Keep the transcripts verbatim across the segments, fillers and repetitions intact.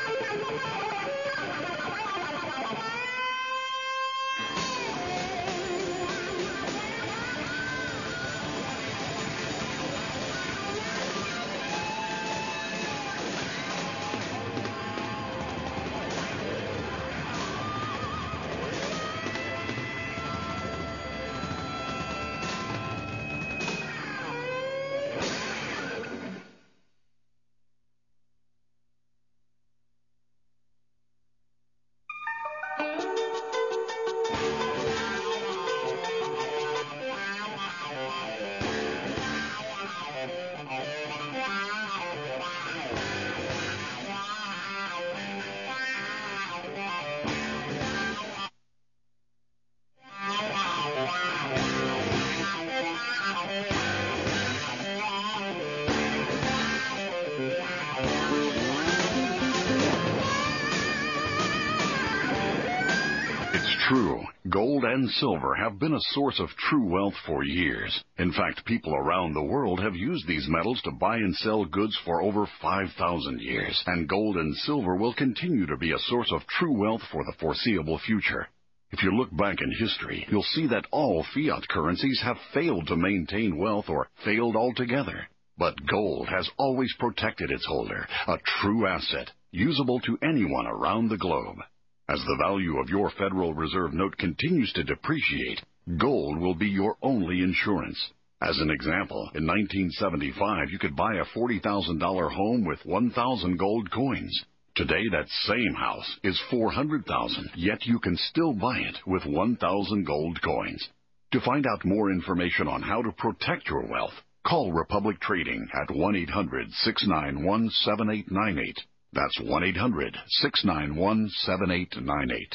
True, gold and silver have been a source of true wealth for years. In fact, people around the world have used these metals to buy and sell goods for over five thousand years, and gold and silver will continue to be a source of true wealth for the foreseeable future. If you look back in history, you'll see that all fiat currencies have failed to maintain wealth or failed altogether. But gold has always protected its holder, a true asset, usable to anyone around the globe. As the value of your Federal Reserve note continues to depreciate, gold will be your only insurance. As an example, in nineteen seventy-five, you could buy a forty thousand dollars home with one thousand gold coins. Today, that same house is four hundred thousand dollars, yet you can still buy it with one thousand gold coins. To find out more information on how to protect your wealth, call Republic Trading at one eight hundred, six nine one, seven eight nine eight. That's one eight hundred, six nine one, seven eight nine eight.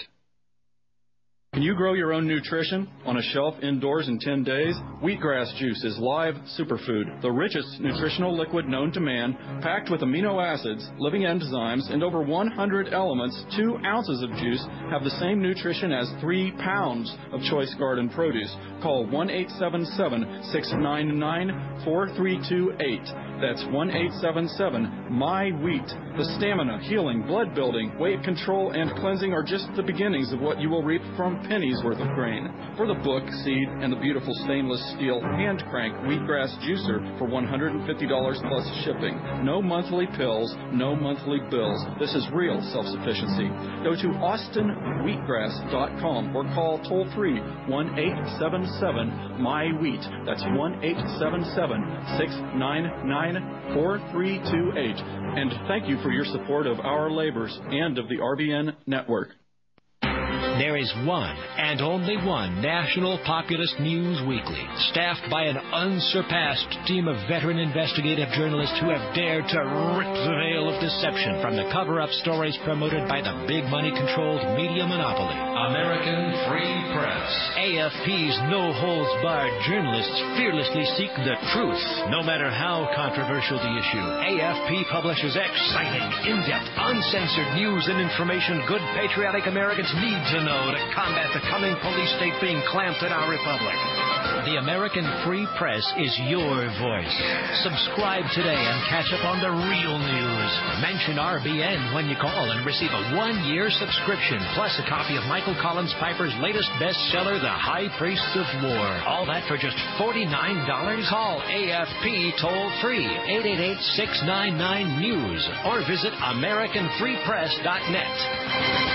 Can you grow your own nutrition on a shelf indoors in ten days? Wheatgrass juice is live superfood, the richest nutritional liquid known to man, packed with amino acids, living enzymes, and over one hundred elements. Two ounces of juice have the same nutrition as three pounds of choice garden produce. Call one eight seven seven, six nine nine, four three two eight. That's one eight seven seven, M Y WHEAT. The stamina, healing, blood building, weight control, and cleansing are just the beginnings of what you will reap from pennies worth of grain. For the book, seed, and the beautiful stainless steel hand crank wheatgrass juicer for one hundred fifty dollars plus shipping. No monthly pills, no monthly bills. This is real self-sufficiency. Go to austin wheatgrass dot com or call toll free one eight seven seven, M Y WHEAT. That's one eight seven seven, six nine nine, four three two eight. And thank you for your support of our labors and of the R B N network. There is one and only one national populist news weekly, staffed by an unsurpassed team of veteran investigative journalists who have dared to rip the veil of deception from the cover-up stories promoted by the big money-controlled media monopoly. American Free Press. A F P's no-holds-barred journalists fearlessly seek the truth, no matter how controversial the issue. A F P publishes exciting, in-depth, uncensored news and information good patriotic Americans need to know to combat the coming police state being clamped in our republic. The American Free Press is your voice. Subscribe today and catch up on the real news. Mention R B N when you call and receive a one-year subscription, plus a copy of Michael Collins Piper's latest bestseller, The High Priests of War. All that for just forty-nine dollars. Call A F P toll-free, eight eight eight, six nine nine, news, or visit american free press dot net.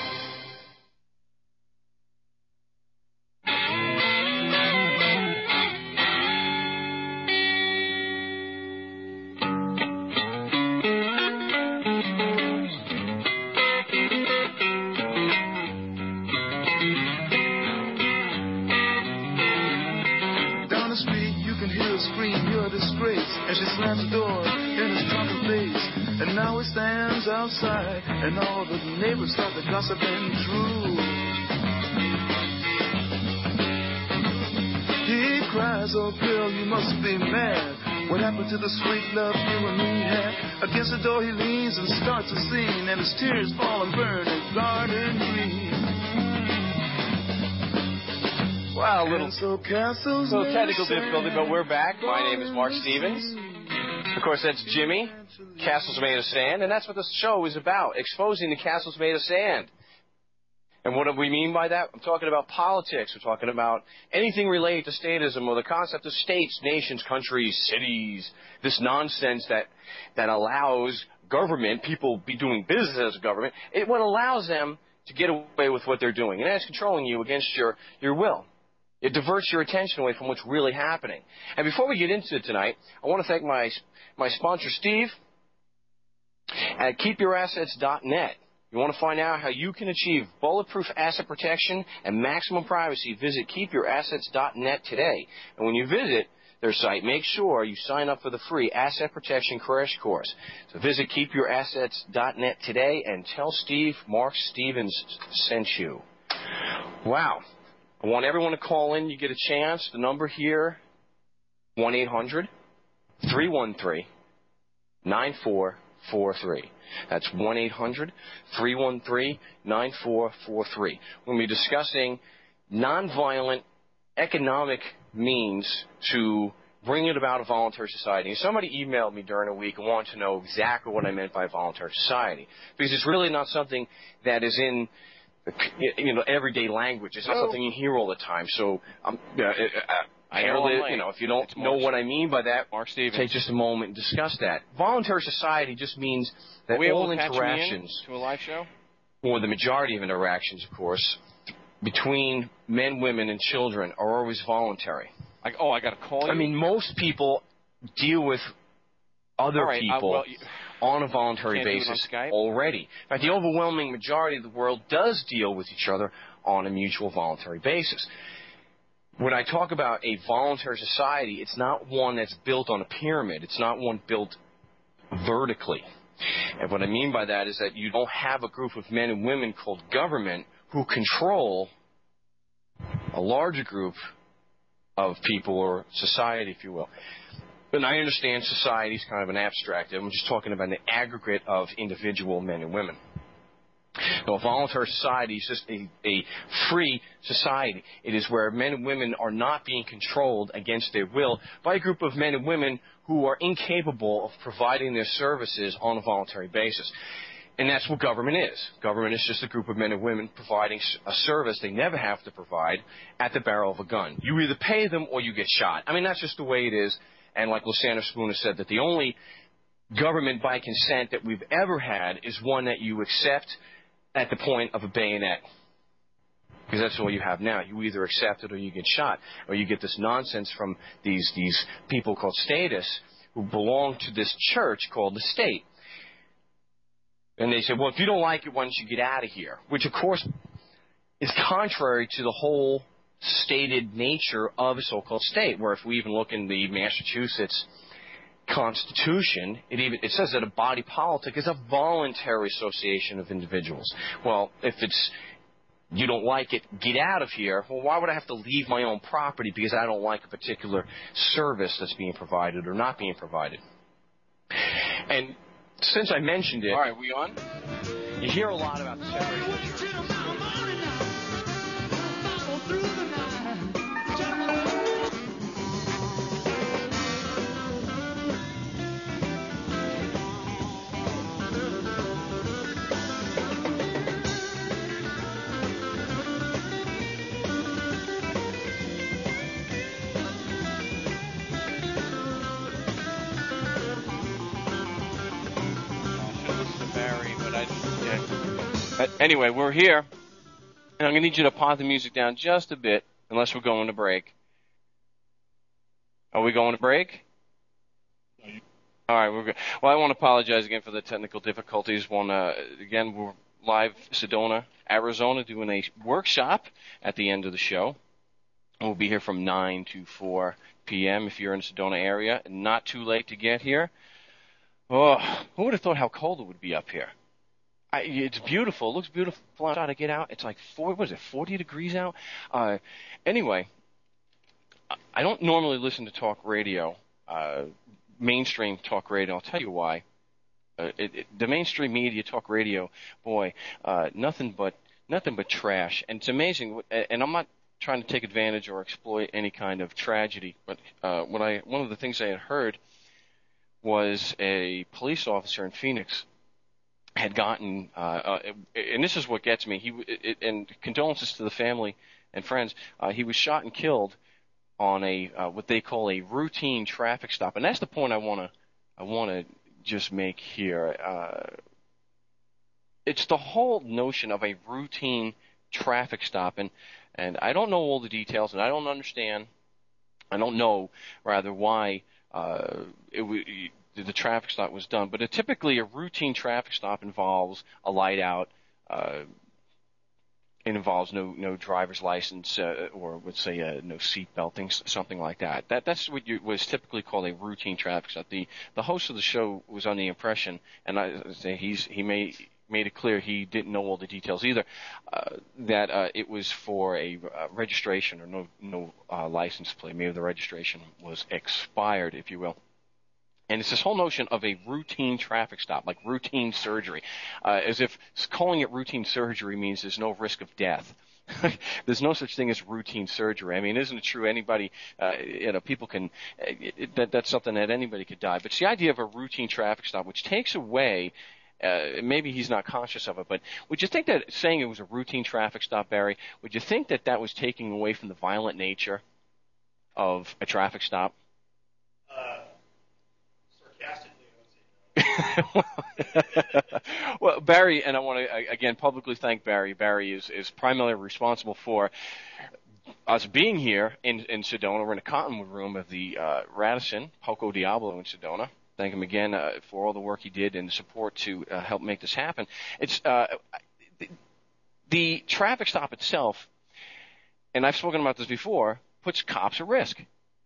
Outside, and all the neighbors start the gossiping true. He cries, oh girl, you must be mad. What happened to the sweet love you and me had? Against the door he leans and starts a scene, and his tears fall and burn his garden green. Wow, a little, so castles little technical difficulty, but we're back. My name is Mark Stevens. Of course, that's Jimmy, Castles Made of Sand, and that's what this show is about, exposing the castles made of sand. And what do we mean by that? I'm talking about politics. We're talking about anything related to statism or the concept of states, nations, countries, cities, this nonsense that, that allows government, people be doing business as a government, it what allows them to get away with what they're doing. And that's controlling you against your, your will. It diverts your attention away from what's really happening. And before we get into it tonight, I want to thank my my sponsor, Steve, at keep your assets dot net. You want to find out how you can achieve bulletproof asset protection and maximum privacy, visit keep your assets dot net today. And when you visit their site, make sure you sign up for the free Asset Protection Crash Course. So visit keep your assets dot net today and tell Steve Mark Stevens sent you. Wow. I want everyone to call in. You get a chance. The number here, one eight hundred three one three nine four four three. That's one eight hundred three one three nine four four three. We're going to be discussing nonviolent economic means to bring it about a voluntary society. And somebody emailed me during the week and wanted to know exactly what I meant by voluntary society, because it's really not something that is in you know, everyday language. It's not something you hear all the time. So, um, uh, uh, I know that, you know, if you don't it's know Mark, what I mean by that, Mark Stevens. Take just a moment and discuss that. Voluntary society just means that all interactions, to a live show? or the majority of interactions, of course, between men, women, and children are always voluntary. I, oh, I got to call you? I mean, most people deal with other right, people uh, well, you, on a voluntary basis already. In fact, the overwhelming majority of the world does deal with each other on a mutual voluntary basis. When I talk about a voluntary society, it's not one that's built on a pyramid. It's not one built vertically. And what I mean by that is that you don't have a group of men and women called government who control a larger group of people, or society, if you will. And I understand society is kind of an abstract. I'm just talking about an aggregate of individual men and women. Now, a voluntary society is just a, a free society. It is where men and women are not being controlled against their will by a group of men and women who are incapable of providing their services on a voluntary basis. And that's what government is. Government is just a group of men and women providing a service they never have to provide at the barrel of a gun. You either pay them or you get shot. I mean, that's just the way it is. And like Lysander Spooner said, that the only government by consent that we've ever had is one that you accept at the point of a bayonet. Because that's all you have now. You either accept it or you get shot. Or you get this nonsense from these, these people called statists who belong to this church called the state. And they say, well, if you don't like it, why don't you get out of here? Which, of course, is contrary to the whole stated nature of a so-called state, where if we even look in the Massachusetts Constitution, it even it says that a body politic is a voluntary association of individuals. Well, if it's you don't like it, get out of here. Well, why would I have to leave my own property because I don't like a particular service that's being provided or not being provided? And since I mentioned it, all right, we on? You hear a lot about the separation of church. Anyway, we're here, and I'm going to need you to pause the music down just a bit, unless we're going to break. Are we going to break? All right, we're good. Well, I want to apologize again for the technical difficulties. One, uh, again, we're live Sedona, Arizona, doing a workshop at the end of the show. And we'll be here from nine to four p.m. if you're in the Sedona area, and not too late to get here. Oh, who would have thought how cold it would be up here? I, it's beautiful. It looks beautiful outside. I get out. It's like, four, what is it, forty degrees out? Uh, anyway, I don't normally listen to talk radio, uh, mainstream talk radio. I'll tell you why. Uh, it, it, the mainstream media, talk radio, boy, uh, nothing but nothing but trash. And it's amazing. And I'm not trying to take advantage or exploit any kind of tragedy, but uh, what I one of the things I had heard was a police officer in Phoenix had gotten, uh, uh, and this is what gets me. He it, and condolences to the family and friends. Uh, he was shot and killed on a uh, what they call a routine traffic stop, and that's the point I want to I want to just make here. Uh, it's the whole notion of a routine traffic stop, and and I don't know all the details, and I don't understand. I don't know rather why uh, it w- the traffic stop was done, but it, typically a routine traffic stop involves a light out. Uh, it involves no no driver's license uh, or let's say uh, no seat belting, something like that. That that's what you, was typically called a routine traffic stop. The the host of the show was under the impression, and I say he's he may. made it clear he didn't know all the details either, uh, that uh, it was for a uh, registration or no no uh, license plate. Maybe the registration was expired, if you will. And it's this whole notion of a routine traffic stop, like routine surgery, uh, as if calling it routine surgery means there's no risk of death. There's no such thing as routine surgery. I mean, isn't it true anybody, uh, you know, people can, it, that, that's something that anybody could die. But it's the idea of a routine traffic stop, which takes away Uh, maybe he's not conscious of it, but would you think that saying it was a routine traffic stop, Barry, would you think that that was taking away from the violent nature of a traffic stop? Uh, sarcastically, I would say no. Well, Barry, and I want to, again, publicly thank Barry. Barry is, is primarily responsible for us being here in, in Sedona. We're in the Cottonwood room of the uh, Radisson, Poco Diablo in Sedona. Thank him again uh, for all the work he did and the support to uh, help make this happen. It's uh, the, the traffic stop itself, and I've spoken about this before, puts cops at risk.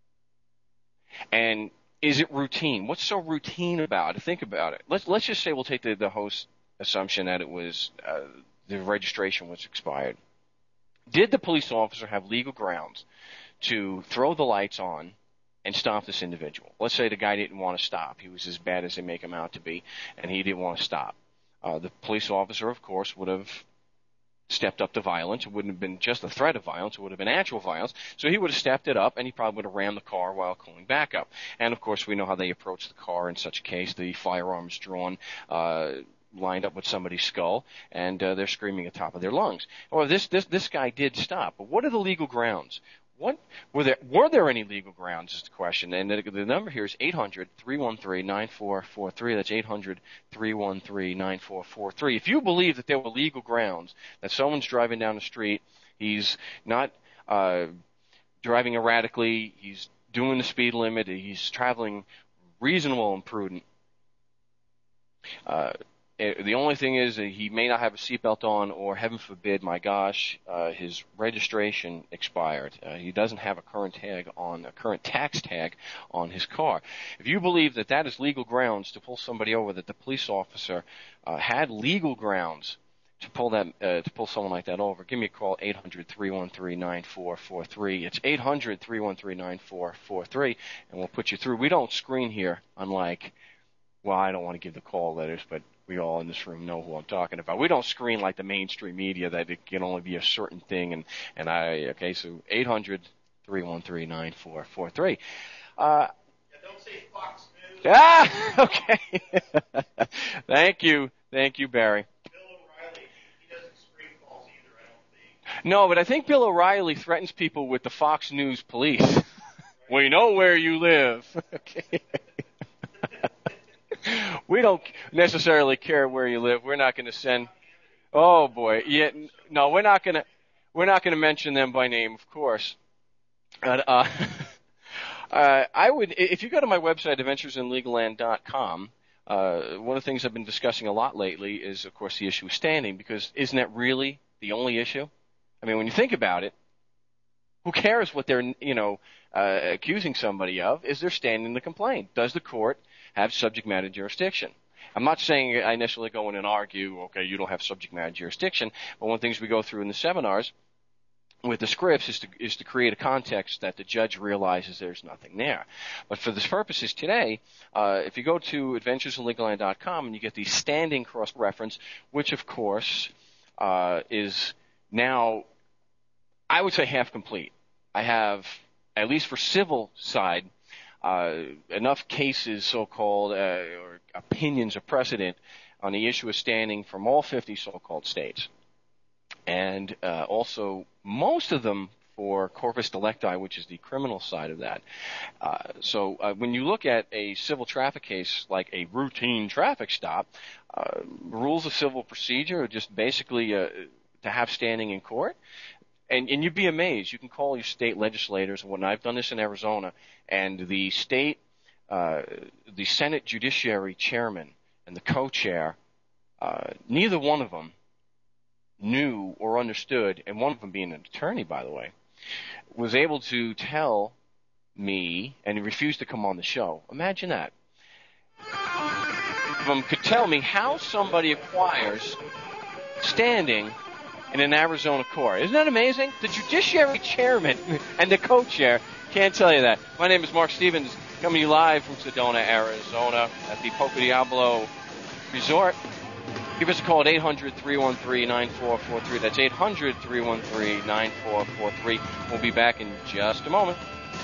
And is it routine? What's so routine about it? Think about it. Let's let's just say we'll take the, the host assumption that it was uh, the registration was expired. Did the police officer have legal grounds to throw the lights on and stop this individual? Let's say the guy didn't want to stop. He was as bad as they make him out to be, and he didn't want to stop. Uh, the police officer, of course, would have stepped up to violence. It wouldn't have been just a threat of violence. It would have been actual violence. So he would have stepped it up, and he probably would have rammed the car while calling back up. And, of course, we know how they approach the car in such a case. The firearm is drawn, uh, lined up with somebody's skull, and uh, they're screaming at the top of their lungs. Well, this, this, this guy did stop. But what are the legal grounds? What were there? Were there any legal grounds? Is the question. And the, the number here is eight hundred, three one three, nine four four three. That's eight hundred, three one three, nine four four three. If you believe that there were legal grounds, that someone's driving down the street, he's not uh, driving erratically, he's doing the speed limit, he's traveling reasonable and prudent. Uh, The only thing is that he may not have a seatbelt on, or heaven forbid, my gosh, uh, his registration expired. Uh, he doesn't have a current tag on, a current tax tag on his car. If you believe that that is legal grounds to pull somebody over, that the police officer uh, had legal grounds to pull that, uh, to pull someone like that over, give me a call, eight hundred, three one three, nine four four three. It's eight hundred, three one three, nine four four three, and we'll put you through. We don't screen here, unlike, well, I don't want to give the call letters, but we all in this room know who I'm talking about. We don't screen like the mainstream media that it can only be a certain thing. And, and I, okay, so eight hundred, three one three, nine four four three. Uh, yeah, don't say Fox News. Ah, okay. Thank you. Thank you, Barry. Bill O'Reilly, he doesn't screen calls either, I don't think. No, but I think Bill O'Reilly threatens people with the Fox News police. Right. We know where you live. Okay. We don't necessarily care where you live. We're not going to send. Oh boy, yeah. No, we're not going to. We're not going to mention them by name, of course. But, uh, uh, I would, if you go to my website, adventures in legal land dot com. Uh, one of the things I've been discussing a lot lately is, of course, the issue of standing. Because isn't that really the only issue? I mean, when you think about it, who cares what they're, you know, uh, accusing somebody of? Is there standing to complain? Does the court have subject matter jurisdiction? I'm not saying I necessarily go in and argue, okay, you don't have subject matter jurisdiction, but one of the things we go through in the seminars with the scripts is to, is to create a context that the judge realizes there's nothing there. But for the purposes today, uh, if you go to adventures in legal land dot com and you get the standing cross-reference, which of course uh, is now, I would say, half complete. I have, at least for civil side, uh, enough cases, so-called, uh, or opinions of precedent on the issue of standing from all fifty so-called states. And uh, also most of them for corpus delicti, which is the criminal side of that. Uh, so uh, when you look at a civil traffic case like a routine traffic stop, uh, rules of civil procedure are just basically uh, to have standing in court. And, and you'd be amazed. You can call your state legislators and whatnot. I've done this in Arizona. And the state, uh, the Senate Judiciary Chairman and the co-chair, uh, neither one of them knew or understood, and one of them being an attorney, by the way, was able to tell me, and he refused to come on the show. Imagine that. One of them could tell me how somebody acquires standing in an Arizona court. Isn't that amazing? The Judiciary Chairman and the co-chair can't tell you that. My name is Mark Stevens, coming to you live from Sedona, Arizona, at the Poco Diablo Resort. Give us a call at eight hundred, three one three, nine four four three. That's eight hundred, three one three, nine four four three. We'll be back in just a moment.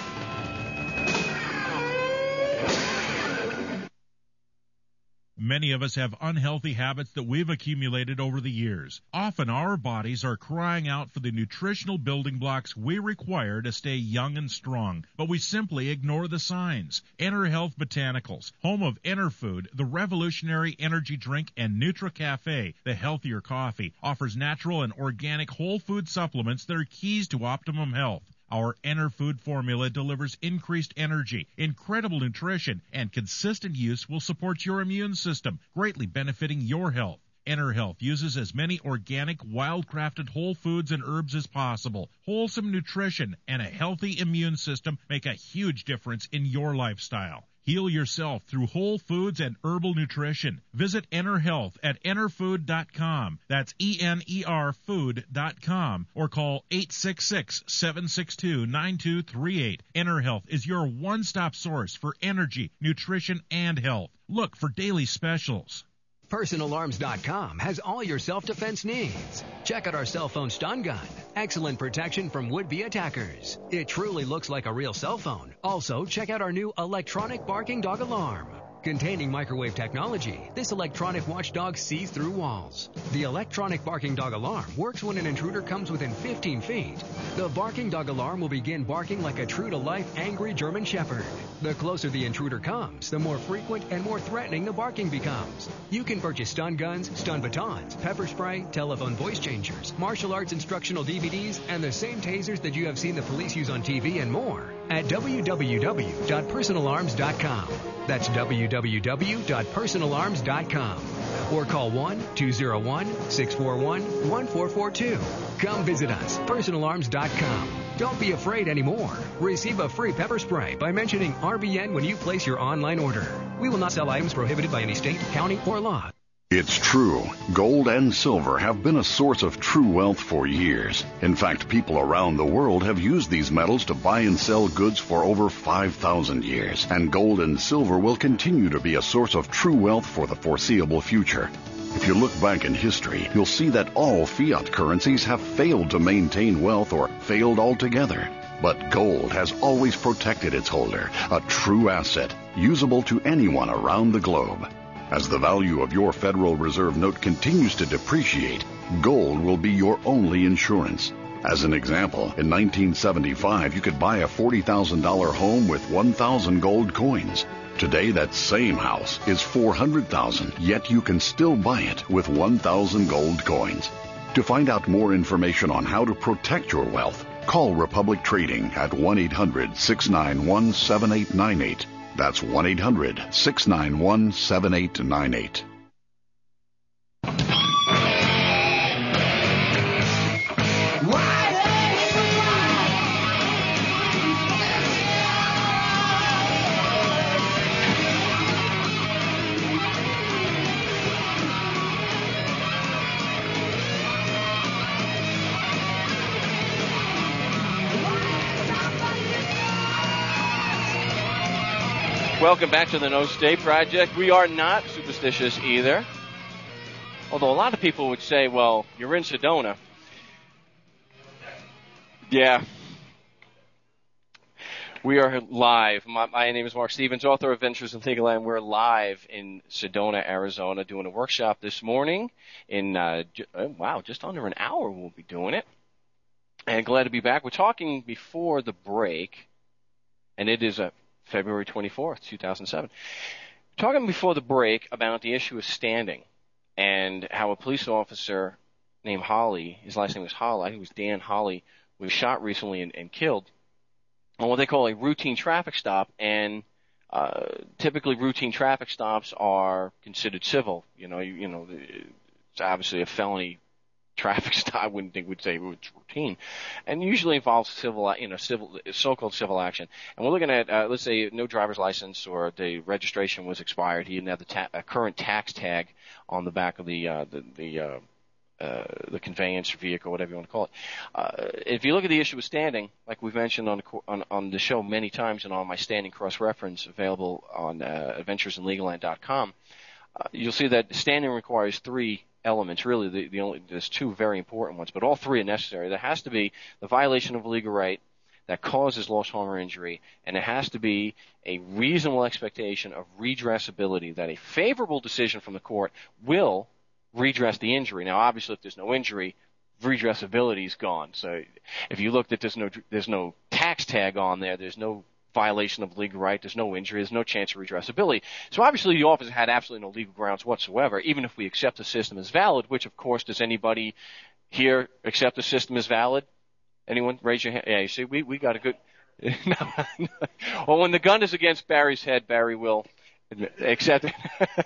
Many of us have unhealthy habits that we've accumulated over the years. Often our bodies are crying out for the nutritional building blocks we require to stay young and strong, but we simply ignore the signs. Enter Health Botanicals, home of Enerfood, the revolutionary energy drink, and NutriCafe, the healthier coffee, offers natural and organic whole food supplements that are keys to optimum health. Our Enerfood formula delivers increased energy, incredible nutrition, and consistent use will support your immune system, greatly benefiting your health. EnerHealth uses as many organic, wild-crafted whole foods and herbs as possible. Wholesome nutrition and a healthy immune system make a huge difference in your lifestyle. Heal yourself through whole foods and herbal nutrition. Visit EnerHealth at enerfood dot com. That's E N E R food dot com. Or call eight six six, seven six two, nine two three eight. EnerHealth is your one-stop source for energy, nutrition, and health. Look for daily specials. Personal Arms dot com has all your self-defense needs. Check out our cell phone stun gun. Excellent protection from would-be attackers. It truly looks like a real cell phone. Also, check out our new electronic barking dog alarm. Containing microwave technology, this electronic watchdog sees through walls. The electronic barking dog alarm works when an intruder comes within fifteen feet. The barking dog alarm will begin barking like a true-to-life angry German shepherd. The closer the intruder comes, the more frequent and more threatening the barking becomes. You can purchase stun guns, stun batons, pepper spray, telephone voice changers, martial arts instructional D V Ds, and the same tasers that you have seen the police use on T V and more at w w w dot personal arms dot com. That's w w w dot personal arms dot com. Or call one two zero one, six four one, one four four two. Come visit us, personal arms dot com. Don't be afraid anymore. Receive a free pepper spray by mentioning R B N when you place your online order. We will not sell items prohibited by any state, county, or law. It's true. Gold and silver have been a source of true wealth for years. In fact, people around the world have used these metals to buy and sell goods for over five thousand years. And gold and silver will continue to be a source of true wealth for the foreseeable future. If you look back in history, you'll see that all fiat currencies have failed to maintain wealth or failed altogether. But gold has always protected its holder, a true asset, usable to anyone around the globe. As the value of your Federal Reserve note continues to depreciate, gold will be your only insurance. As an example, in nineteen seventy-five, you could buy a forty thousand dollars home with one thousand gold coins. Today, that same house is four hundred thousand dollars, yet you can still buy it with one thousand gold coins. To find out more information on how to protect your wealth, call Republic Trading at one eight hundred, six nine one, seven eight nine eight. That's one eight hundred, six nine one, seven eight nine eight. Welcome back to the No State Project. We are not superstitious either. Although a lot of people would say, well, you're in Sedona. Yeah. We are live. My, my name is Mark Stevens, author of Ventures in Legal Land. We're live in Sedona, Arizona, doing a workshop this morning. In uh, j- oh, wow, just under an hour we'll be doing it. And glad to be back. We're talking before the break, and it is uh, February twenty-fourth, two thousand seven. We're talking before the break about the issue of standing and how a police officer named Holly, his last name was Holly, I think it was Dan Holly, was shot recently and, and killed on what they call a routine traffic stop, and uh, typically routine traffic stops are considered civil. You know, you, you know, it's obviously a felony traffic stop. I wouldn't think we'd say it's routine, and usually involves civil, you know, civil, so-called civil action. And we're looking at, uh, let's say, no driver's license or the registration was expired. He didn't have the ta- a current tax tag on the back of the uh, the, the uh, Uh, the conveyance vehicle, whatever you want to call it. Uh, if you look at the issue of standing, like we've mentioned on the, on, on the show many times and on my standing cross-reference available on uh, adventures in legal land dot com, uh, you'll see that standing requires three elements. Really, the, the only there's two very important ones, but all three are necessary. There has to be the violation of a legal right that causes loss, harm, or injury, and it has to be a reasonable expectation of redressability, that a favorable decision from the court will redress the injury. Now, obviously, if there's no injury, redressability is gone. So if you looked at there's no there's no tax tag on there, there's no violation of legal right, there's no injury, there's no chance of redressability. So obviously, the officer had absolutely no legal grounds whatsoever, even if we accept the system as valid, which, of course, does anybody here accept the system as valid? Anyone? Raise your hand. Yeah, you see, we, we got a good... Well, when the gun is against Barry's head, Barry will accept it.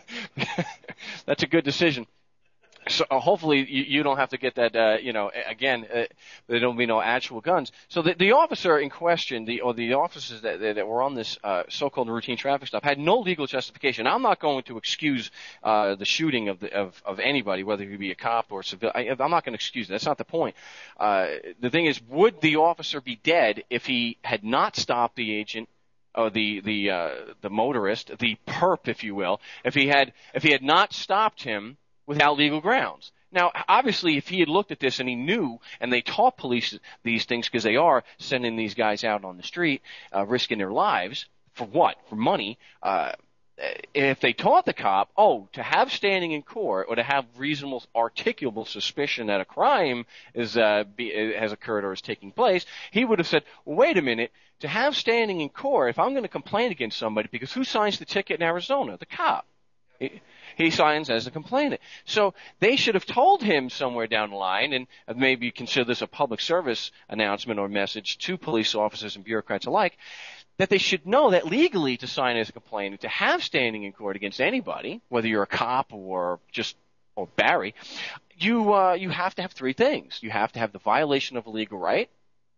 That's a good decision. So uh, hopefully you, you don't have to get that, uh, you know, again, uh, there don't be no actual guns. So the, the officer in question, the or the officers that, that were on this uh, so-called routine traffic stop, had no legal justification. I'm not going to excuse uh, the shooting of, the, of of anybody, whether he be a cop or civil. I, I'm not going to excuse it. That's not the point. Uh, the thing is, would the officer be dead if he had not stopped the agent? Or the the uh, the motorist, the perp, if you will, if he had if he had not stopped him without legal grounds. Now, obviously, if he had looked at this and he knew, and they taught police these things because they are sending these guys out on the street, uh, risking their lives for what? For money. Uh, if they taught the cop, oh, to have standing in court or to have reasonable, articulable suspicion that a crime is uh, be, has occurred or is taking place, he would have said, well, wait a minute. To have standing in court, if I'm going to complain against somebody, because who signs the ticket in Arizona? The cop. He, he signs as a complainant. So they should have told him somewhere down the line, and maybe consider this a public service announcement or message to police officers and bureaucrats alike, that they should know that legally to sign as a complainant, to have standing in court against anybody, whether you're a cop or just or Barry, you uh, you have to have three things. You have to have the violation of a legal right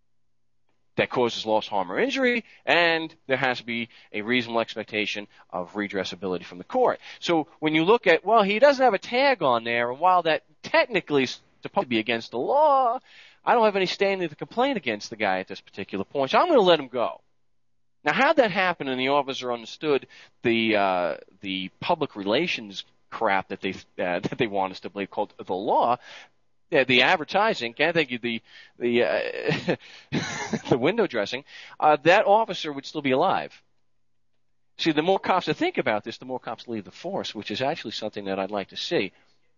that causes loss, harm, or injury, and there has to be a reasonable expectation of redressability from the court. So when you look at, well, he doesn't have a tag on there, and while that technically is supposed to be against the law, I don't have any standing to complain against the guy at this particular point, so I'm going to let him go. Now, how'd that happen, and the officer understood the uh, the public relations crap that they uh, that they want us to believe called the law? Yeah, the advertising, can't think of the the uh, the window dressing, uh, that officer would still be alive. See, the more cops that think about this, the more cops leave the force, which is actually something that I'd like to see.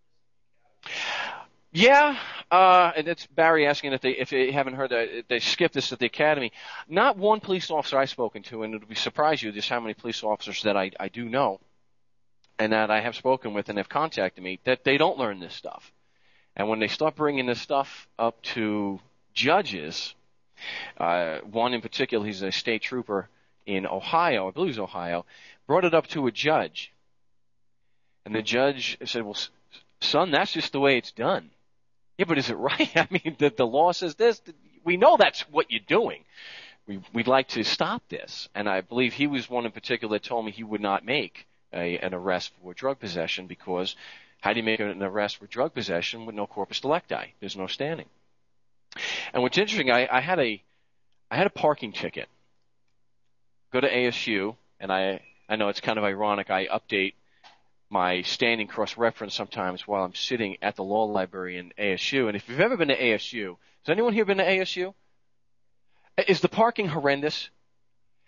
Yeah, uh, and it's Barry asking if they if they haven't heard that they skipped this at the academy. Not one police officer I've spoken to, and it'll be surprise you just how many police officers that I, I do know, and that I have spoken with and have contacted me, that they don't learn this stuff. And when they start bringing this stuff up to judges, uh, one in particular, he's a state trooper in Ohio, I believe it's Ohio, brought it up to a judge. And the judge said, well, son, that's just the way it's done. Yeah, but is it right? I mean, the, the law says this. We know that's what you're doing. We, we'd like to stop this. And I believe he was one in particular that told me he would not make a, an arrest for drug possession because how do you make an arrest for drug possession with no corpus delicti? There's no standing. And what's interesting, I, I had a I had a parking ticket. Go to A S U, and I I know it's kind of ironic. I update my standing cross-reference sometimes while I'm sitting at the law library in A S U. And if you've ever been to A S U, has anyone here been to A S U? Is the parking horrendous?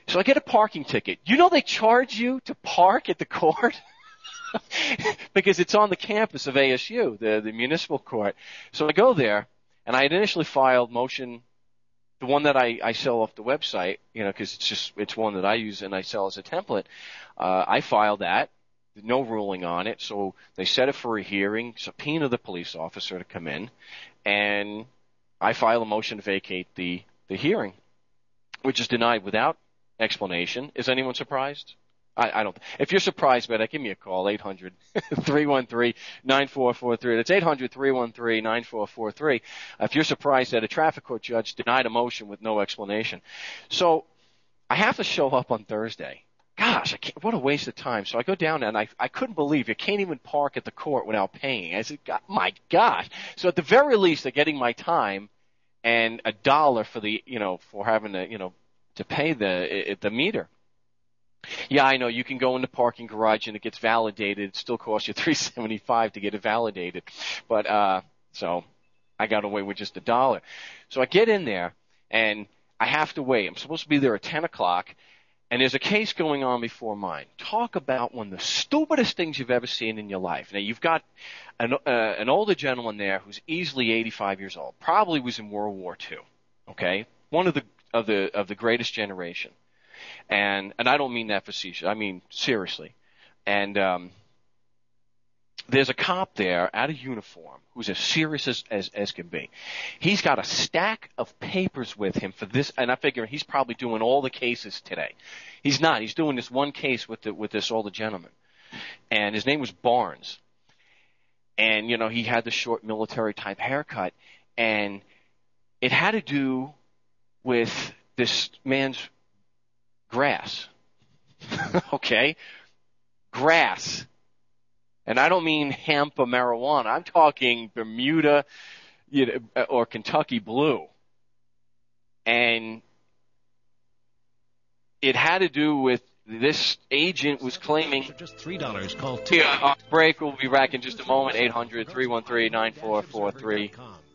So I get a parking ticket. You know they charge you to park at the court? Because it's on the campus of A S U, the, the municipal court. So I go there, and I had initially filed motion, the one that I, I sell off the website, you know, because it's just, it's one that I use and I sell as a template. Uh, I filed that, no ruling on it, so they set it for a hearing, subpoena the police officer to come in, and I file a motion to vacate the, the hearing, which is denied without explanation. Is anyone surprised? I, I don't. If you're surprised by that, give me a call, eight hundred, three one three, nine four four three. That's eight hundred, three one three, nine four four three. If you're surprised that a traffic court judge denied a motion with no explanation. So I have to show up on Thursday. Gosh, I can't, what a waste of time. So I go down there, and I, I couldn't believe you can't even park at the court without paying. I said, God, my gosh. So at the very least, they're getting my time and a dollar for the, you know, for having to, you know, to pay the the meter. Yeah, I know. You can go in the parking garage and it gets validated. It still costs you three seventy-five to get it validated. But uh so I got away with just a dollar. So I get in there and I have to wait. I'm supposed to be there at ten o'clock, and there's a case going on before mine. Talk about one of the stupidest things you've ever seen in your life. Now, you've got an, uh, an older gentleman there who's easily eighty-five years old. Probably was in World War Two. Okay, one of the of the of the greatest generation. And and I don't mean that facetious. I mean seriously. And um, there's a cop there out of uniform who's as serious as, as as can be. He's got a stack of papers with him for this, and I figure he's probably doing all the cases today. He's not. He's doing this one case with the, with this older gentleman, and his name was Barnes. And you know, he had the short military type haircut, and it had to do with this man's grass. Okay? Grass. And I don't mean hemp or marijuana. I'm talking Bermuda, you know, or Kentucky blue. And it had to do with this agent was claiming. For just three dollars, call two. Yeah, uh, break. We'll be back in just a moment. eight hundred, three one three, nine four four three.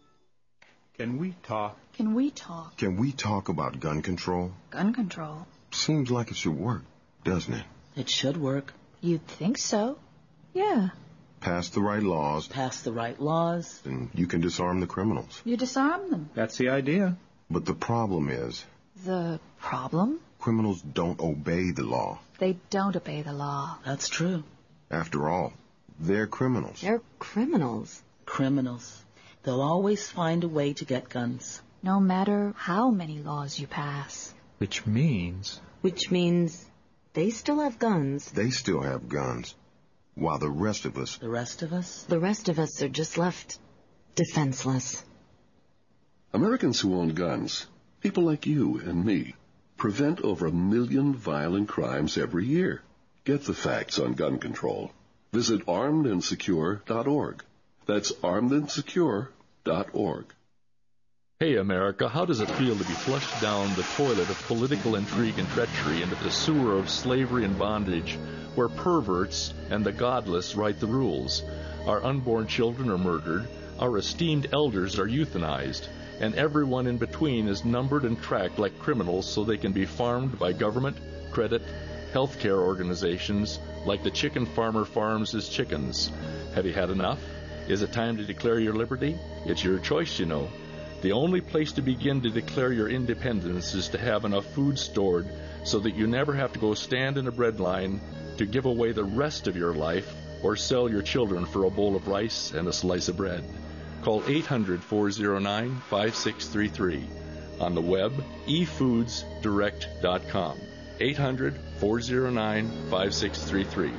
Can we talk? Can we talk? Can we talk about gun control? Gun control? Seems like it should work, doesn't it? It should work. You'd think so. Yeah. Pass the right laws. Pass the right laws. And you can disarm the criminals. You disarm them. That's the idea. But the problem is... The problem? Criminals don't obey the law. They don't obey the law. That's true. After all, they're criminals. They're criminals. Criminals. They'll always find a way to get guns. No matter how many laws you pass. Which means... Which means they still have guns. They still have guns. While the rest of us... The rest of us? The rest of us are just left defenseless. Americans who own guns, people like you and me, prevent over a million violent crimes every year. Get the facts on gun control. Visit armed and secure dot org. That's armed and secure dot org. Hey, America, how does it feel to be flushed down the toilet of political intrigue and treachery into the sewer of slavery and bondage, where perverts and the godless write the rules? Our unborn children are murdered, our esteemed elders are euthanized, and everyone in between is numbered and tracked like criminals so they can be farmed by government, credit, healthcare organizations, like the chicken farmer farms his chickens. Have you had enough? Is it time to declare your liberty? It's your choice, you know. The only place to begin to declare your independence is to have enough food stored so that you never have to go stand in a bread line to give away the rest of your life or sell your children for a bowl of rice and a slice of bread. Call eight hundred, four oh nine, five six three three. On the web, e foods direct dot com. eight hundred, four oh nine, five six three three.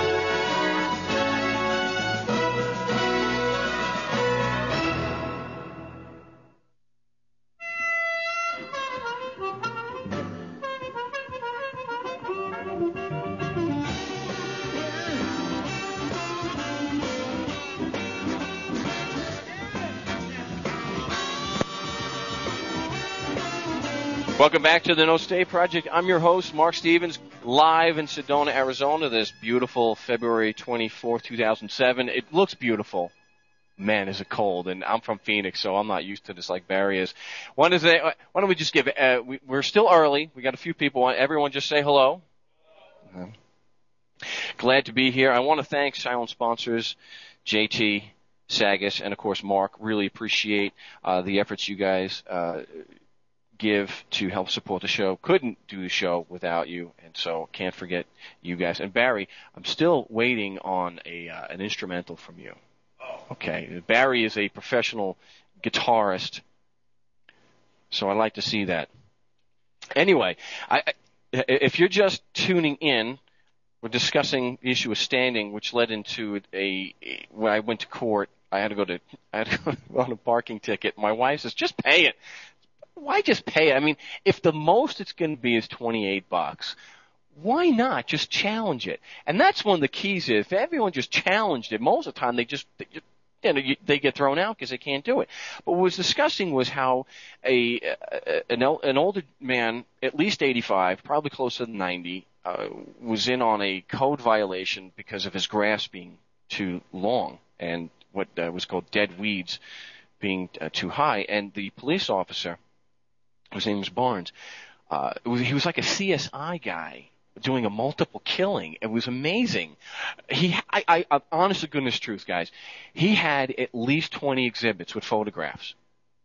Welcome back to the No Stay Project. I'm your host, Mark Stevens, live in Sedona, Arizona, this beautiful February twenty-fourth, two thousand seven. It looks beautiful. man, is it cold. And I'm from Phoenix, so I'm not used to this like Barry is. Why don't, they, why don't we just give it, uh, we, we're still early. We got a few people. Everyone just say hello. Uh, glad to be here. I want to thank silent sponsors, J T, Sagas, and, of course, Mark. Really appreciate uh, the efforts you guys uh, give to help support the show. Couldn't do the show without you, and so can't forget you guys. And, Barry, I'm still waiting on a uh, an instrumental from you. Okay. Barry is a professional guitarist, so I'd like to see that. Anyway, I, if you're just tuning in, we're discussing the issue of standing, which led into a, a when I went to court. I had to go to I had to go on a parking ticket. My wife says, "Just pay it." Why just pay it? I mean, if the most it's going to be is twenty-eight bucks, why not just challenge it? And that's one of the keys. Is if everyone just challenged it, most of the time they just they, you know, they get thrown out because they can't do it. But what was discussing was how a, a an, an older man, at least eighty-five, probably closer to ninety, uh, was in on a code violation because of his grass being too long and what uh, was called dead weeds being uh, too high. And the police officer, whose name was Barnes, uh, it was, he was like a C S I guy doing a multiple killing. It was amazing. He, I, I, I, honest to goodness truth, guys, he had at least twenty exhibits with photographs.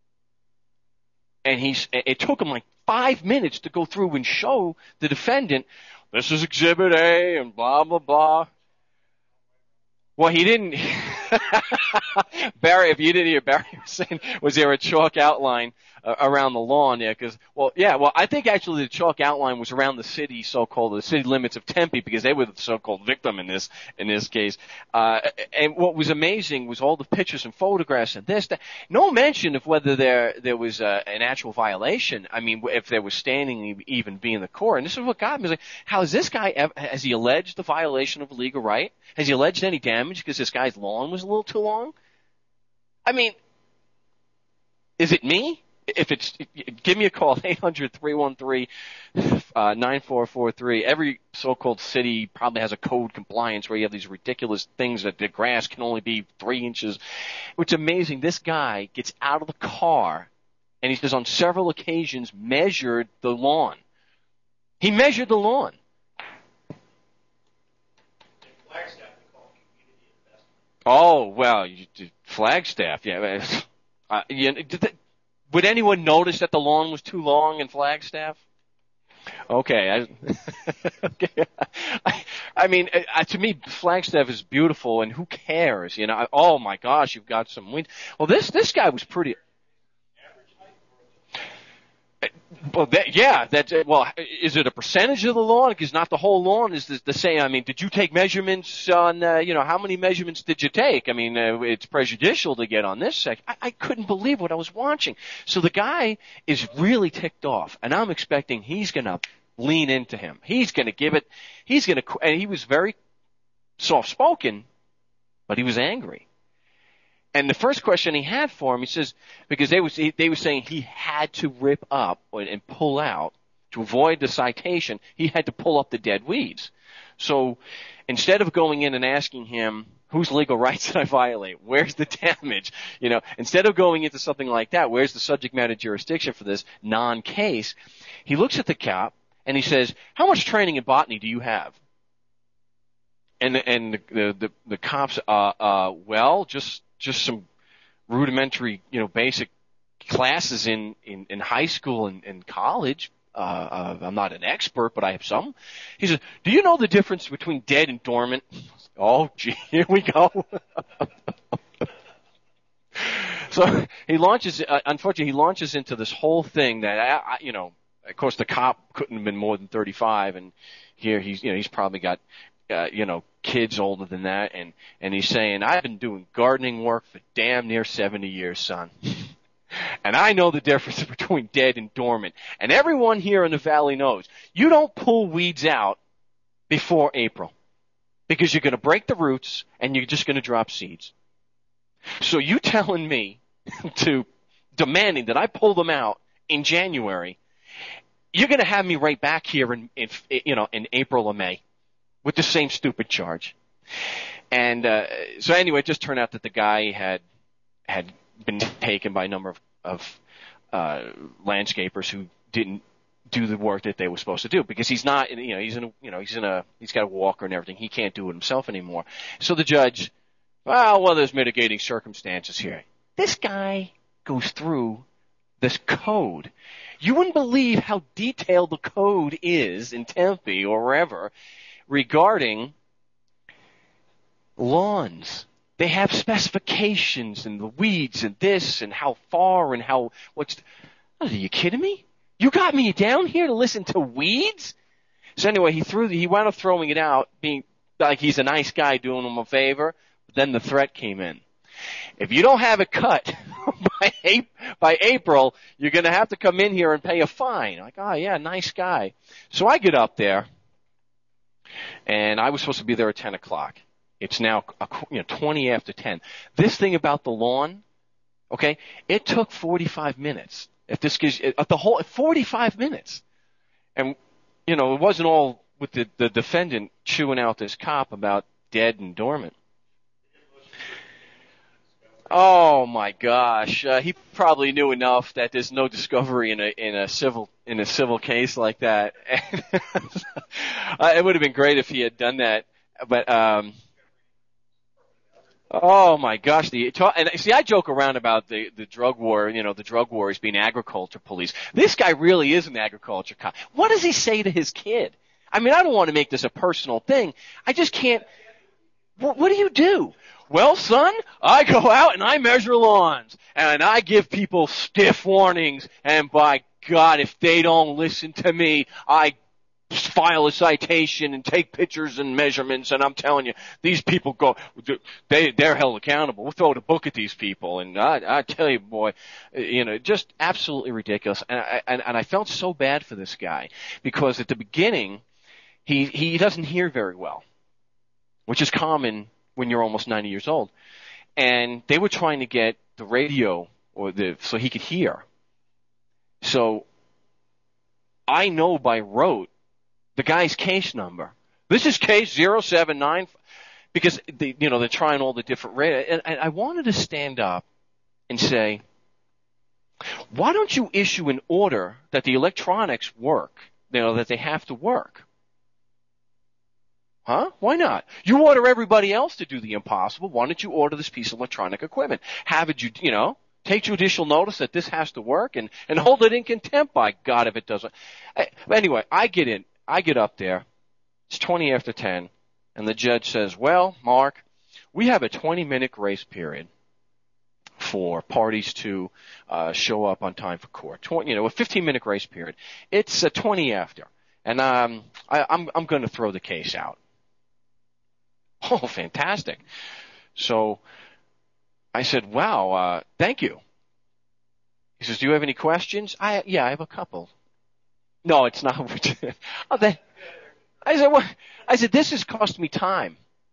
And he's, it took him like five minutes to go through and show the defendant, this is exhibit A and blah, blah, blah. Well, he didn't. Barry, if you didn't hear, Barry was saying, was there a chalk outline uh, around the lawn there? Because, well, yeah, well, I think actually the chalk outline was around the city, so-called the city limits of Tempe, because they were the so-called victim in this in this case. Uh, and what was amazing was all the pictures and photographs and this, that. No mention of whether there there was uh, an actual violation. I mean, if there was standing even being the court. And this is what got me. Was like, how is this guy? Ever, has he alleged the violation of a legal right? Has he alleged any damage because this guy's lawn was a little too long? I mean, is it me? If it's, give me a call, eight hundred, three one three, nine four four three. Every so-called city probably has a code compliance where you have these ridiculous things that the grass can only be three inches. It's amazing. This guy gets out of the car, and he says on several occasions measured the lawn. He measured the lawn. Oh, well, you, Flagstaff, yeah. Uh, you, did the, would anyone notice that the lawn was too long in Flagstaff? Okay. I, okay. I, I mean, uh, to me, Flagstaff is beautiful, and who cares? You know, I, oh my gosh, you've got some wind. Well, this this guy was pretty. Well, that, yeah, that's well. Is it a percentage of the lawn? Because not the whole lawn is the, the same. I mean, did you take measurements on? Uh, you know, how many measurements did you take? I mean, uh, it's prejudicial to get on this sec. I, I couldn't believe what I was watching. So the guy is really ticked off, and I'm expecting he's going to lean into him. He's going to give it. He's going to, and he was very soft-spoken, but he was angry. And the first question he had for him, he says, because they was they were saying he had to rip up and pull out to avoid the citation. He had to pull up the dead weeds. So instead of going in and asking him, whose legal rights did I violate? Where's the damage? You know, instead of going into something like that, where's the subject matter jurisdiction for this non-case? He looks at the cop and he says, how much training in botany do you have? And the, and the the, the, the cops, uh, uh, well, just. just some rudimentary, you know, basic classes in, in, in high school and, and college. Uh, uh, I'm not an expert, but I have some. He says, do you know the difference between dead and dormant? Oh, gee, here we go. So he launches, uh, unfortunately, he launches into this whole thing that, I, I, you know, of course the cop couldn't have been more than thirty-five, and here he's, you know, he's probably got, Uh, you know, kids older than that, and, and he's saying, I've been doing gardening work for damn near seventy years, son. And I know the difference between dead and dormant. And everyone here in the valley knows, you don't pull weeds out before April, because you're going to break the roots and you're just going to drop seeds. So you telling me to, demanding that I pull them out in January, you're going to have me right back here in, in, you know, in April or May. With the same stupid charge. And uh, so anyway, it just turned out that the guy had had been taken by a number of, of uh, landscapers who didn't do the work that they were supposed to do, because he's not, you know, he's in a, you know, he's in a, he's got a walker and everything. He can't do it himself anymore. So the judge, well, well, there's mitigating circumstances here. This guy goes through this code. You wouldn't believe how detailed the code is in Tempe or wherever regarding lawns. They have specifications and the weeds and this and how far and how, what's, are you kidding me? You got me down here to listen to weeds? So anyway, he threw the, he wound up throwing it out, being like he's a nice guy doing him a favor. But then the threat came in. If you don't have it cut by by April, you're going to have to come in here and pay a fine. Like, oh yeah, nice guy. So I get up there, and I was supposed to be there at ten o'clock. It's now, you know, twenty after ten. This thing about the lawn, okay, it took forty-five minutes. If this gives uh, the whole forty-five minutes, and you know it wasn't all with the, the defendant chewing out this cop about dead and dormant. Oh my gosh, uh, he probably knew enough that there's no discovery in a in a civil in a civil case like that. uh, it would have been great if he had done that, but um. Oh my gosh! The and see, I joke around about the the drug war. You know, the drug warriors being agriculture police. This guy really is an agriculture cop. What does he say to his kid? I mean, I don't want to make this a personal thing. I just can't. What, what do you do? Well, son, I go out and I measure lawns and I give people stiff warnings. And by God, if they don't listen to me, I file a citation and take pictures and measurements, and I'm telling you, these people go, they, they're held accountable. We'll throw the book at these people, and I, I tell you, boy, you know, just absolutely ridiculous. And I, and, and I felt so bad for this guy, because at the beginning, he, he doesn't hear very well, which is common when you're almost ninety years old. And they were trying to get the radio or the, so he could hear. So I know by rote the guy's case number. This is case zero seven nine, because they, you know, they're trying all the different radio. And, and I wanted to stand up and say, why don't you issue an order that the electronics work, you know, that they have to work? Huh? Why not? You order everybody else to do the impossible. Why don't you order this piece of electronic equipment? Have it, you know, take judicial notice that this has to work, and, and hold it in contempt, by God, if it doesn't. Anyway, I get in. I get up there, it's twenty after ten, and the judge says, well, Mark, we have a twenty-minute grace period for parties to uh, show up on time for court. twenty, you know, a fifteen-minute grace period. It's uh, twenty after, and um, I, I'm, I'm going to throw the case out. Oh, fantastic. So I said, wow, uh, thank you. He says, do you have any questions? I Yeah, I have a couple. No, it's not. oh, they, I said, what? I said, this has cost me time.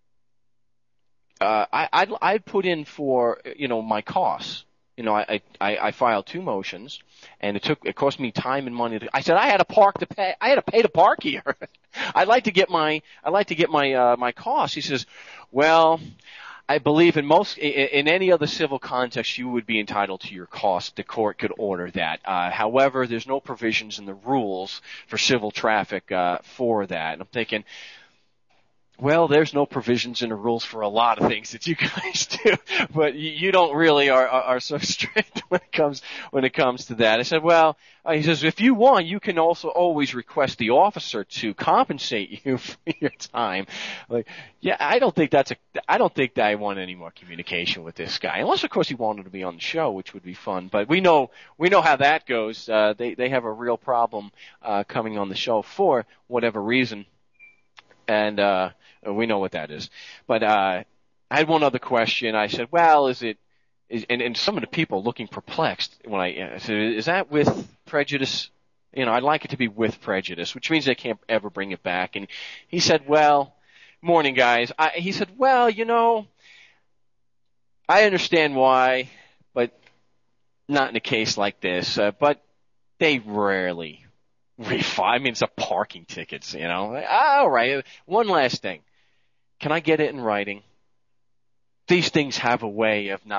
Uh, I, I'd, I'd put in for, you know, my costs. You know, I, I, I filed two motions, and it took, it cost me time and money. To, I said, I had to park to pay, I had to pay to park here. I'd like to get my, I'd like to get my, uh, my costs. He says, well, I believe in most, in any other civil context, you would be entitled to your cost. The court could order that. Uh, however, there's no provisions in the rules for civil traffic, uh, for that. And I'm thinking, well, there's no provisions in the rules for a lot of things that you guys do, but you don't really are, are, are so strict when it comes, when it comes to that. I said, well, uh, he says, if you want, you can also always request the officer to compensate you for your time. Like, yeah, I don't think that's a, I don't think that I want any more communication with this guy. Unless, of course, he wanted to be on the show, which would be fun. But we know, we know how that goes. Uh, they, they have a real problem, uh, coming on the show for whatever reason. And, uh, we know what that is. But, uh, I had one other question. I said, well, is it, is, and, and some of the people looking perplexed when I, I said, is that with prejudice? You know, I'd like it to be with prejudice, which means they can't ever bring it back. And he said, well, morning guys. I, he said, well, you know, I understand why, but not in a case like this, uh, but they rarely refund. I mean, it's a parking tickets, you know. Like, all right. One last thing. Can I get it in writing? These things have a way of not,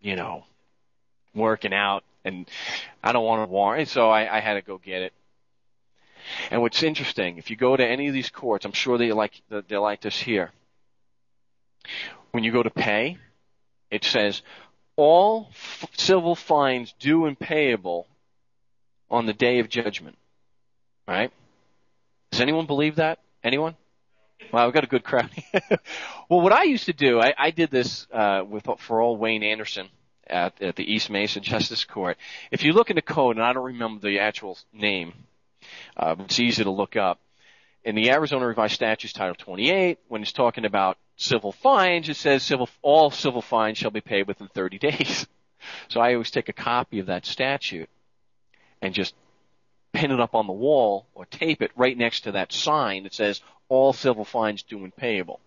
you know, working out, and I don't want a warrant, so I, I had to go get it. And what's interesting, if you go to any of these courts, I'm sure they like they like this here. When you go to pay, it says all f- civil fines due and payable on the day of judgment. Right? Does anyone believe that? Anyone? Well, we've got a good crowd. Well, what I used to do, I, I did this uh, with for old Wayne Anderson at, at the East Mesa Justice Court. If you look in the code, and I don't remember the actual name, uh, but it's easy to look up. In the Arizona Revised Statutes, Title twenty-eight, when it's talking about civil fines, it says civil all civil fines shall be paid within thirty days. So I always take a copy of that statute and just pin it up on the wall or tape it right next to that sign that says all civil fines due and payable.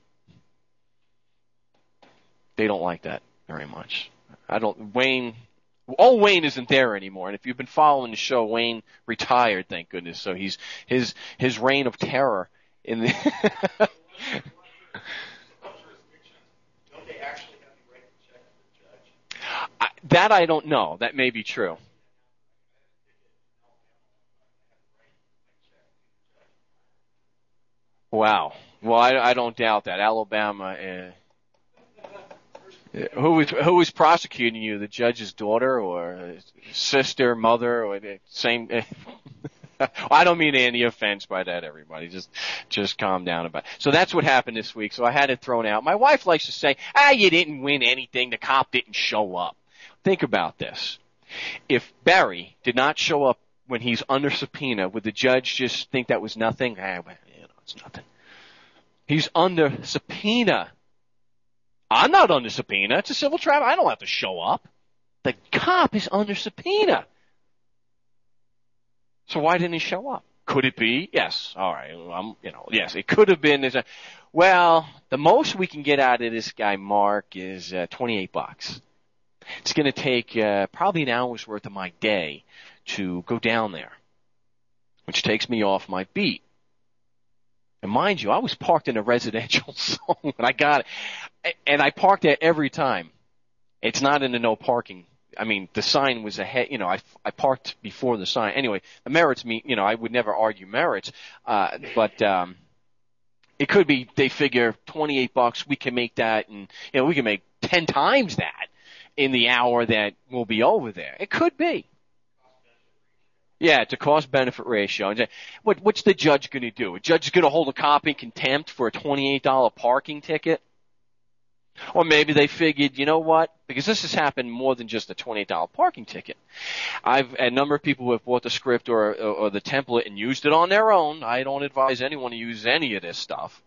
They don't like that very much. I don't, Wayne, old Wayne isn't there anymore. And if you've been following the show, Wayne retired, thank goodness. So he's, his, his reign of terror in the, I, that I don't know. That may be true. Wow. Well, I, I don't doubt that. Alabama, uh, who was who was prosecuting you? The judge's daughter or sister, mother, or the same? I don't mean any offense by that, everybody. Just just calm down about it. So that's what happened this week. So I had it thrown out. My wife likes to say, "Ah, you didn't win anything. The cop didn't show up." Think about this. If Barry did not show up when he's under subpoena, would the judge just think that was nothing? Ah, well, you know, it's nothing. He's under subpoena. I'm not under subpoena. It's a civil trial. I don't have to show up. The cop is under subpoena. So why didn't he show up? Could it be? Yes. All right. I'm, you know, yes, it could have been. A, well, the most we can get out of this guy, Mark, is uh, twenty-eight bucks. It's going to take uh, probably an hour's worth of my day to go down there, which takes me off my beat. And mind you, I was parked in a residential zone when I got it. And I parked there every time. It's not in the no parking. I mean, the sign was ahead, you know, I, I parked before the sign. Anyway, the merits me, you know, I would never argue merits. Uh, but, um, it could be they figure twenty-eight bucks, we can make that and, you know, we can make ten times that in the hour that we'll be over there. It could be. Yeah, it's a cost-benefit ratio. What, what's the judge going to do? A judge is going to hold a cop in contempt for a twenty-eight dollars parking ticket? Or maybe they figured, you know what? Because this has happened more than just a twenty-eight dollars parking ticket. I've a number of people who have bought the script or, or, or the template and used it on their own. I don't advise anyone to use any of this stuff.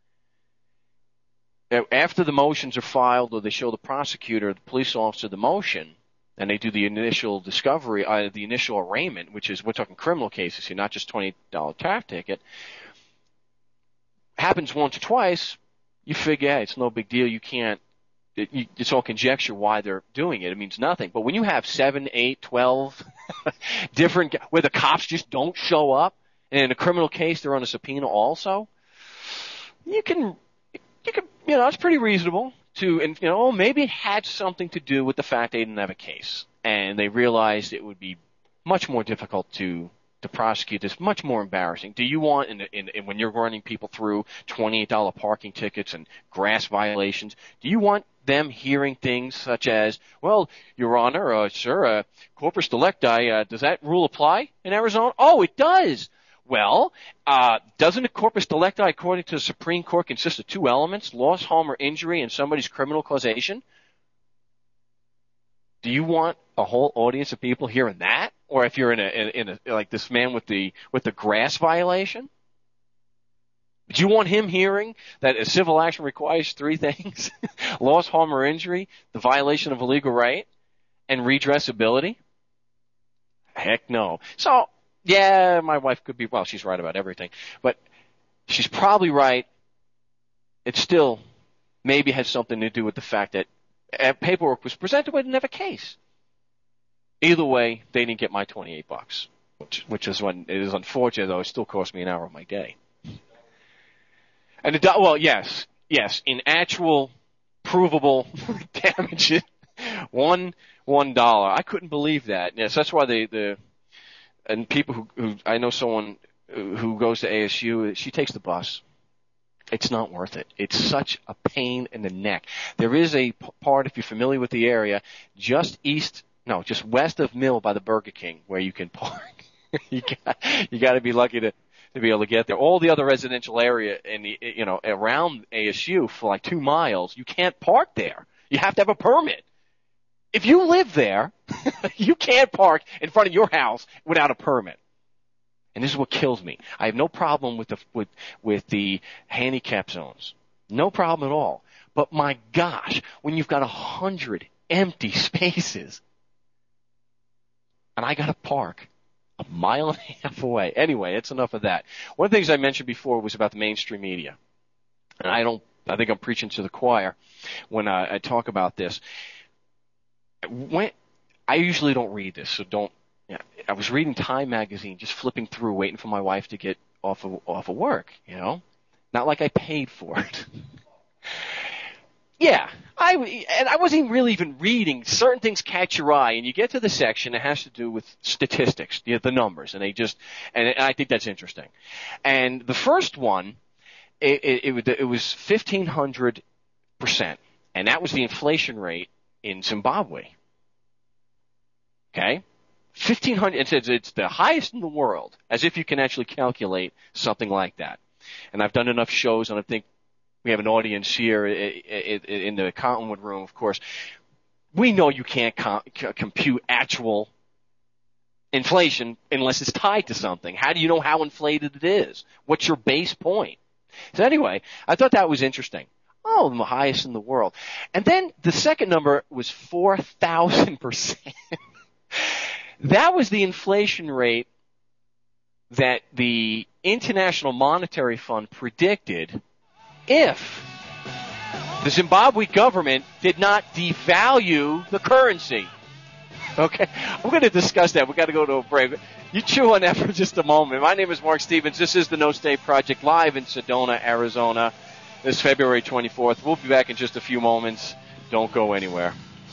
After the motions are filed or they show the prosecutor, the police officer the motion, and they do the initial discovery, uh, the initial arraignment, which is, we're talking criminal cases here, not just twenty dollars traffic ticket, happens once or twice, you figure, hey, it's no big deal, you can't, it, you, it's all conjecture why they're doing it, it means nothing. But when you have seven, eight, twelve different, where the cops just don't show up, and in a criminal case they're on a subpoena also, you can, you can, you know, it's pretty reasonable. To, and, you know, maybe it had something to do with the fact they didn't have a case. And they realized it would be much more difficult to, to prosecute this, much more embarrassing. Do you want, in, in, in when you're running people through twenty-eight dollars parking tickets and grass violations, do you want them hearing things such as, well, Your Honor, uh, sir, uh, corpus delicti, uh, does that rule apply in Arizona? Oh, it does. Well, uh, doesn't a corpus delicti, according to the Supreme Court, consist of two elements, loss, harm, or injury, and somebody's criminal causation? Do you want a whole audience of people hearing that? Or if you're in a, in a, like this man with the, with the grass violation? Do you want him hearing that a civil action requires three things? Loss, harm, or injury, the violation of a legal right, and redressability? Heck no. So, yeah, my wife could be, well, she's right about everything, but she's probably right. It still maybe has something to do with the fact that paperwork was presented but didn't have a case. Either way, they didn't get my twenty-eight bucks, which, which is when it is unfortunate, though. It still cost me an hour of my day. And it, well, yes, yes, in actual provable damages, one one dollar. I couldn't believe that. Yes, that's why the the and people who, who I know someone who goes to A S U. She takes the bus. It's not worth it. It's such a pain in the neck. There is a p- part, if you're familiar with the area, just east, no, just west of Mill by the Burger King, where you can park. you got you got to be lucky to. to be able to get there. All the other residential area in the, you know, around A S U for like two miles, you can't park there. You have to have a permit. If you live there, you can't park in front of your house without a permit. And this is what kills me. I have no problem with the, with, with the handicap zones. No problem at all. But my gosh, when you've got a hundred empty spaces, and I gotta park a mile and a half away. Anyway, it's enough of that. One of the things I mentioned before was about the mainstream media. And I don't, I think I'm preaching to the choir when I, I talk about this. When, I usually don't read this, so don't, yeah, I was reading Time magazine, just flipping through, waiting for my wife to get off of, off of work, you know? Not like I paid for it. Yeah, I, and I wasn't really even reading. Certain things catch your eye, and you get to the section that has to do with statistics, the, the numbers, and they just, and, and I think that's interesting. And the first one, it, it, it, it was fifteen hundred percent, and that was the inflation rate in Zimbabwe. Okay? fifteen hundred, it says it's the highest in the world, as if you can actually calculate something like that. And I've done enough shows, and I think we have an audience here in the Cottonwood room, of course. We know you can't com- compute actual inflation unless it's tied to something. How do you know how inflated it is? What's your base point? So anyway, I thought that was interesting. Oh, the highest in the world. And then the second number was four thousand percent. That was the inflation rate that the International Monetary Fund predicted if the Zimbabwe government did not devalue the currency. Okay, we're going to discuss that. We've got to go to a break. You chew on that for just a moment. My name is Mark Stevens. This is the No State Project live in Sedona, Arizona, this February twenty-fourth. We'll be back in just a few moments. Don't go anywhere.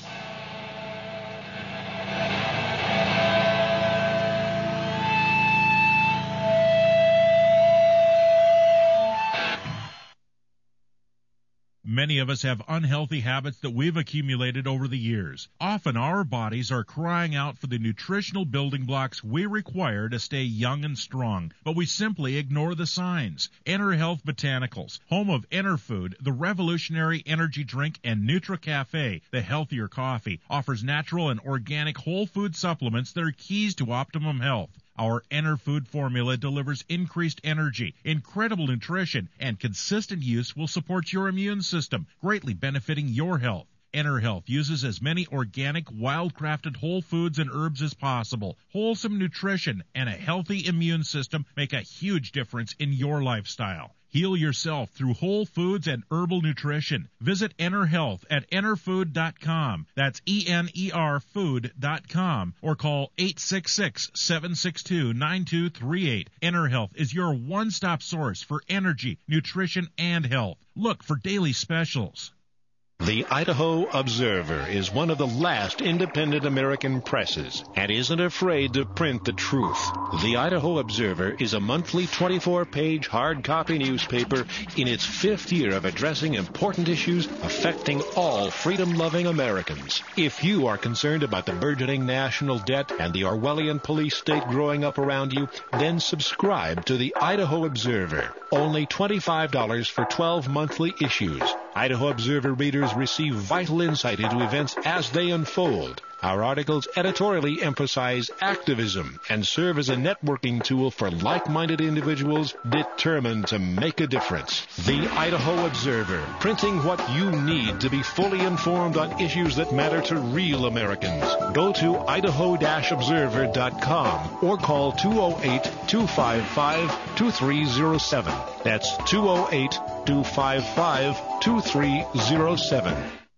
Many of us have unhealthy habits that we've accumulated over the years. Often our bodies are crying out for the nutritional building blocks we require to stay young and strong, but we simply ignore the signs. Enter Health Botanicals, home of Enter Food, the revolutionary energy drink, and NutriCafe, the healthier coffee, offers natural and organic whole food supplements that are keys to optimum health. Our Enter Food formula delivers increased energy, incredible nutrition, and consistent use will support your immune system, greatly benefiting your health. Enter Health uses as many organic, wild-crafted whole foods and herbs as possible. Wholesome nutrition and a healthy immune system make a huge difference in your lifestyle. Heal yourself through whole foods and herbal nutrition. Visit Enter Health at enter food dot com. That's E N E R food dot com. Or call eight six six, seven six two, nine two three eight. Enter Health is your one-stop source for energy, nutrition, and health. Look for daily specials. The Idaho Observer is one of the last independent American presses and isn't afraid to print the truth. The Idaho Observer is a monthly twenty-four page hard copy newspaper in its fifth year of addressing important issues affecting all freedom-loving Americans. If you are concerned about the burgeoning national debt and the Orwellian police state growing up around you, then subscribe to the Idaho Observer. Only twenty-five dollars for twelve monthly issues. Idaho Observer readers receive vital insight into events as they unfold. Our articles editorially emphasize activism and serve as a networking tool for like-minded individuals determined to make a difference. The Idaho Observer, printing what you need to be fully informed on issues that matter to real Americans. Go to idaho dash observer dot com or call two oh eight, two five five, two three oh seven. That's two oh eight, two five five, two three oh seven.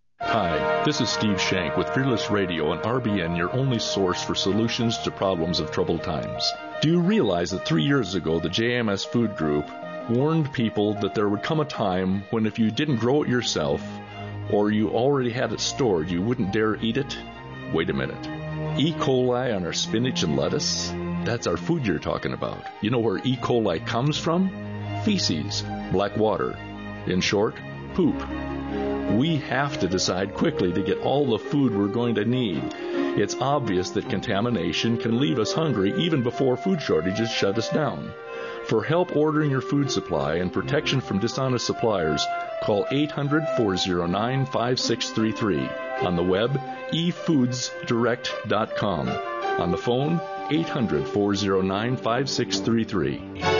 Hi, this is Steve Shank with Fearless Radio and R B N, your only source for solutions to problems of troubled times. Do you realize that three years ago the J M S Food Group warned people that there would come a time when if you didn't grow it yourself or you already had it stored, you wouldn't dare eat it? Wait a minute. E. coli on our spinach and lettuce? That's our food you're talking about. You know where E. coli comes from? Feces, black water. In short, poop. We have to decide quickly to get all the food we're going to need. It's obvious that contamination can leave us hungry even before food shortages shut us down. For help ordering your food supply and protection from dishonest suppliers, call eight hundred, four oh nine, five six three three. On the web, e foods direct dot com. On the phone, eight hundred, four oh nine, five six three three.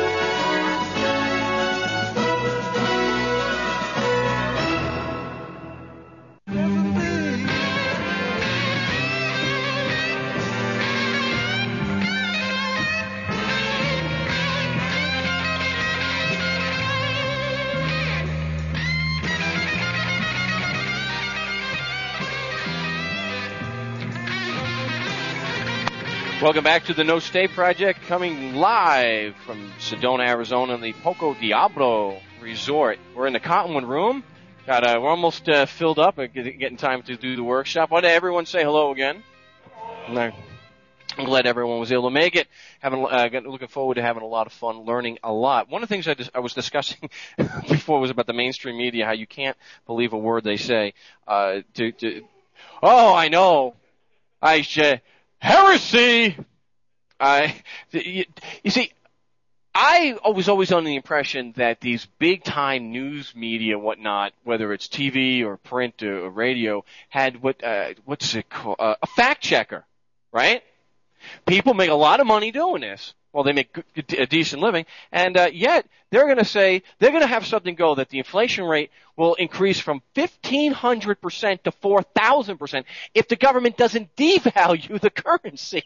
Welcome back to the No Stay Project, coming live from Sedona, Arizona, in the Poco Diablo Resort. We're in the Cottonwood Room. Got uh, we're almost uh, filled up, uh, getting time to do the workshop. Why don't everyone say hello again? I'm glad everyone was able to make it. Having uh, looking forward to having a lot of fun, learning a lot. One of the things I, dis- I was discussing before was about the mainstream media, how you can't believe a word they say. Uh, to, to oh, I know, I should. Heresy! I, you, you see, I was always under the impression that these big-time news media and whatnot, whether it's T V or print or, or radio, had what, uh, what's it called? Uh, a fact checker, right? People make a lot of money doing this. Well, they make a decent living, and uh, yet they're going to say they're going to have something go that the inflation rate will increase from fifteen hundred percent to four thousand percent if the government doesn't devalue the currency.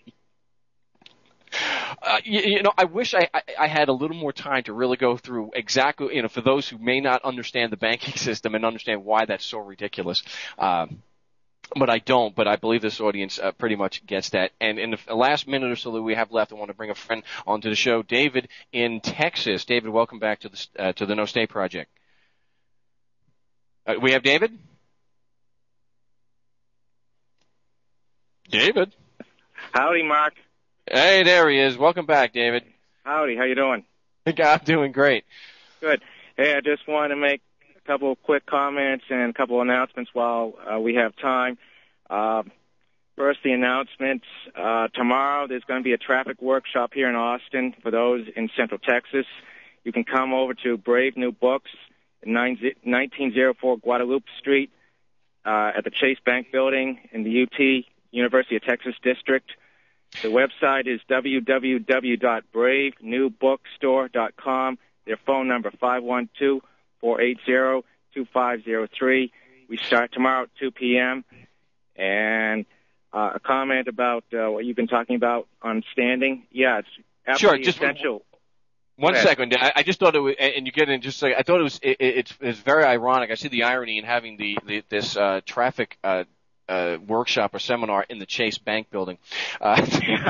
Uh, you, you know, I wish I, I, I had a little more time to really go through exactly, you know, for those who may not understand the banking system and understand why that's so ridiculous. Um, But I don't, but I believe this audience uh, pretty much gets that. And in the last minute or so that we have left, I want to bring a friend onto the show, David in Texas. David, welcome back to the uh, to the No Stay Project. Uh, we have David? David? Howdy, Mark. Hey, there he is. Welcome back, David. Howdy, how you doing? I'm doing great. Good. Hey, I just wanted to make a couple of quick comments and a couple of announcements while uh, we have time. Uh, first, the announcements. Uh, tomorrow there's going to be a traffic workshop here in Austin for those in Central Texas. You can come over to Brave New Books, nineteen oh four Guadalupe Street, uh, at the Chase Bank Building in the U T, University of Texas District. The website is w w w dot brave new bookstore dot com. Their phone number, five one two, four eight zero, two five zero three. We start tomorrow at two p.m. And uh, a comment about uh, what you've been talking about on standing. Yeah, it's absolutely sure, just essential. One second. I, I just thought it was, and you get in just like, I thought it was, it, it's, it's very ironic. I see the irony in having the, the this uh, traffic uh, uh, workshop or seminar in the Chase Bank Building. Uh,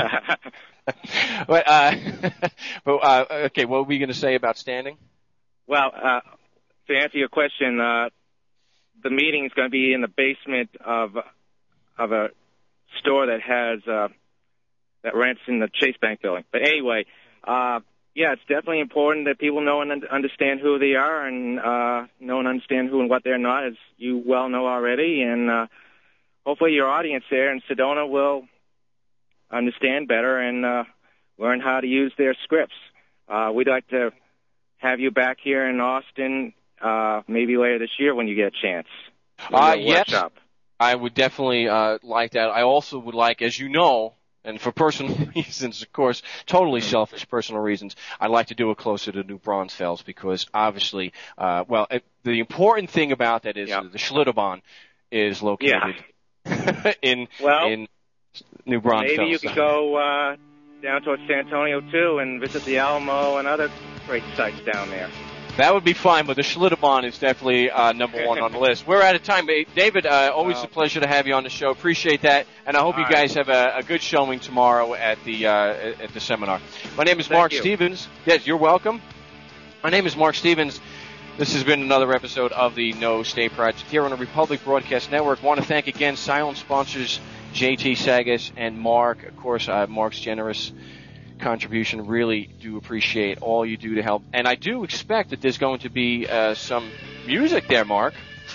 but, uh, but uh, okay, what were we going to say about standing? Well, uh, to answer your question, uh, the meeting is going to be in the basement of of a store that has uh, that rents in the Chase Bank Building. But anyway, uh, yeah, it's definitely important that people know and understand who they are and uh, know and understand who and what they're not, as you well know already. And uh, hopefully your audience there in Sedona will understand better and uh, learn how to use their scripts. Uh, we'd like to have you back here in Austin uh, maybe later this year when you get a chance. Uh, yes, I would definitely uh, like that. I also would like, as you know, and for personal reasons, of course, totally selfish personal reasons, I'd like to do it closer to New Braunfels because obviously, uh, well, it, the important thing about that is yeah. the Schlitterbahn is located yeah. in well, in New Braunfels. Maybe you could go uh, down towards San Antonio, too, and visit the Alamo and other great sites down there. That would be fine, but the Schlitterbahn is definitely uh, number one on the list. We're out of time. David, uh, always well, a pleasure to have you on the show. Appreciate that, and I hope you guys right. have a, a good showing tomorrow at the uh, at the seminar. My name is Thank Mark you. Stevens. Yes, you're welcome. My name is Mark Stevens. This has been another episode of the No State Project here on the Republic Broadcast Network. I want to thank again silent sponsors J T Sagas and Mark. Of course, uh, Mark's generous contribution. Really do appreciate all you do to help. And I do expect that there's going to be uh, some music there, Mark.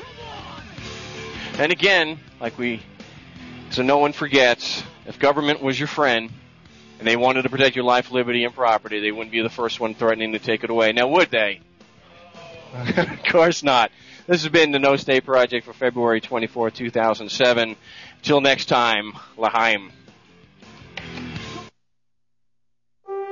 And again, like we, so no one forgets, if government was your friend and they wanted to protect your life, liberty, and property, they wouldn't be the first one threatening to take it away. Now, would they? Of course not. This has been the No State Project for February twenty-fourth, two thousand seven. Till next time, L'chaim.